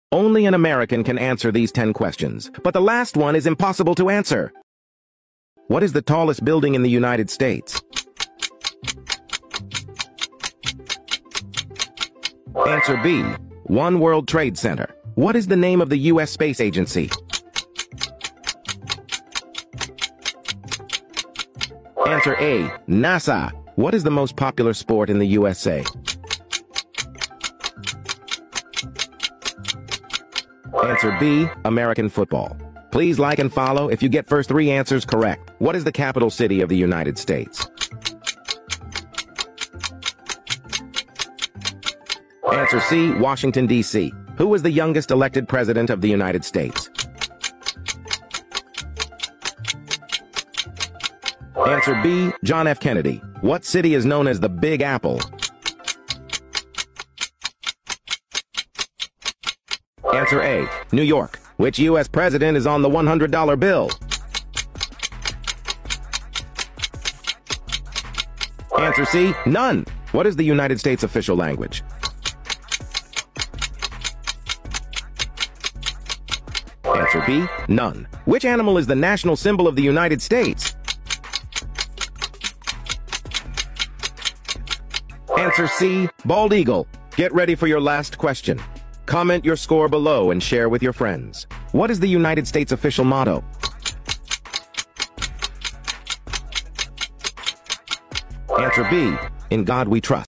Only an American can answer these 10 questions, but the last one is impossible to answer. What is the tallest building in the United States? Answer B, One World Trade Center. What is the name of the U.S. Space Agency? Answer A, NASA. What is the most popular sport in the USA? Answer B, American football. Please like and follow if you get first 3 answers correct. What is the capital city of the United States? Answer C, Washington, D.C. Who was the youngest elected president of the United States? Answer B, John F. Kennedy. What city is known as the Big Apple? Answer A, New York. Which U.S. president is on the $100 bill? Answer C, none. What is the United States official language? Answer B, none. Which animal is the national symbol of the United States? Answer C, bald eagle. Get ready for your last question. Comment your score below and share with your friends. What is the United States official motto? Answer B, in God we trust.